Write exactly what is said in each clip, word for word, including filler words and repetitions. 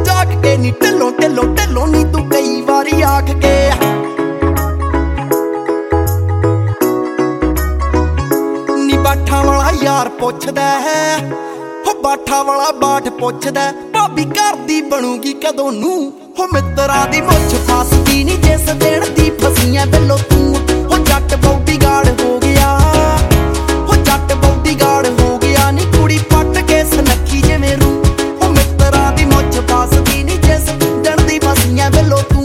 जाग के नी ढिलों ढिलों ढिलों नी तू कई वारी आख के नी बाठा वाला यार पुछदा है हो बाठा वाला बाट पुछदा भाभी घर दी बनूगी कदों नूं हो मित्तरां दी मुੱਛ फसदी नी जिस दिन दी फसियां बिल्लो तू हो जट बौडी गाड़ हो गया हो जट बौडी गाड़ हो गया नी कुड़ी पट के सनखी जिवें रू हो मित्तरां दी मुੱਛ फसदी नी जिस दिन दी फसियां बिल्लो तू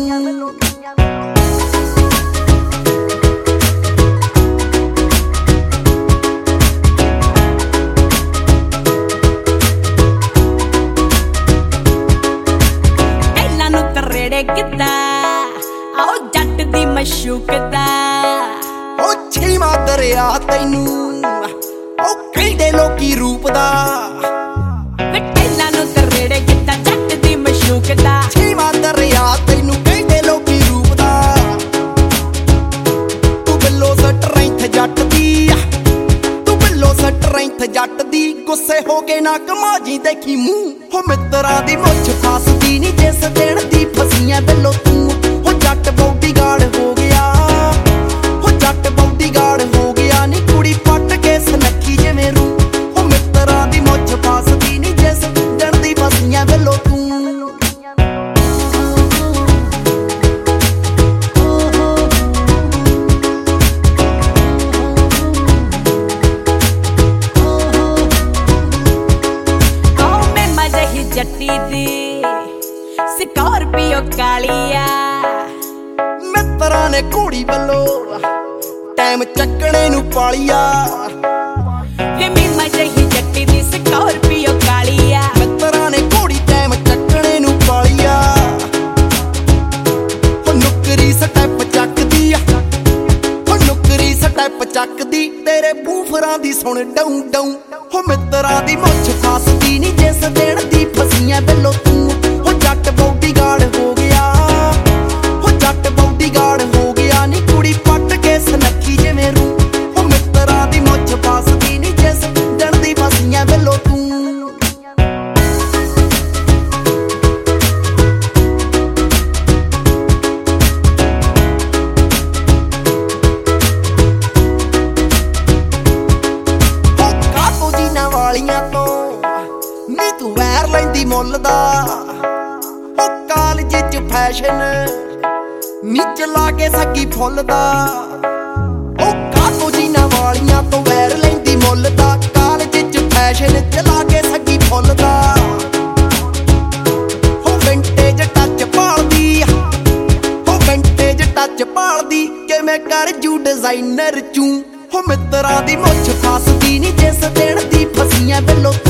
किदा आओ जट दी मशूकदा ओ छीमा दरिया तैनू ओ कहंदे लोकी रूप दा वटेला नु तरेड़े किदा जट दी मशूकदा छीमा दरिया तैनू कहंदे लोकी रूप दा तू बिल्लो स्ट्रेंथ जट दी तू बिल्लो स्ट्रेंथ जट दी गुस्से हो के ना कमाजी देखी मुंह हो मित्तरां दी मुੱਛ फसदी नी जिस दिन दी फसियां बिल्लो तू हो जट बौडी गाड़ हो गया हो जट बौडी गाड़ हो गया नी कुड़ी पट के सनखी जिवें रू हो मित्तरां दी मुੱਛ फसदी नी जिस दिन दी फसियां बिल्लो तू जट्टी दी स्कॉर्पियो कालिया मित्तरां ने घोड़ी वल्लो टाइम चक्कणे नू पालिया वे मीमा जही जट्टी दी स्कॉर्पियो कालिया मित्तरां ने घोड़ी टाइम चक्कणे नू पालिया हो नुकरी स्टैप चकदी हो नुकरी स्टैप चकदी तेरे बूफरां दी सुण डाऊं डाऊं हो मित्तरां दी मुੱਛ फसदी नी जिस दिन दी फसियां बिल्लो तू हो जट बौडी गाड़ हो गया हो जट बौडी गाड़ हो गया नी कुड़ी पट के सनखी जिवें रू हो मित्तरां दी मुੱਛ फसदी नी जिस दिन दी फसियां बिल्लो तू वालियां तो नी तू वैर लैंदी मुੱਲ दा ओ कालज च फैशन नी चला के सगी फुੱਲ दा ओ काको जीना वालियां तो वैर लैंदी मुੱਲ दा कालज च फैशन चला के सगी फुੱਲ दा हो विंटेज टच पालदी हो विंटेज टच पालदी किवें कर जू डिजाइनर चू हो मित्तरां दी मुੱਛ फसदी नी जिस दिन दी फसियां बिल्लो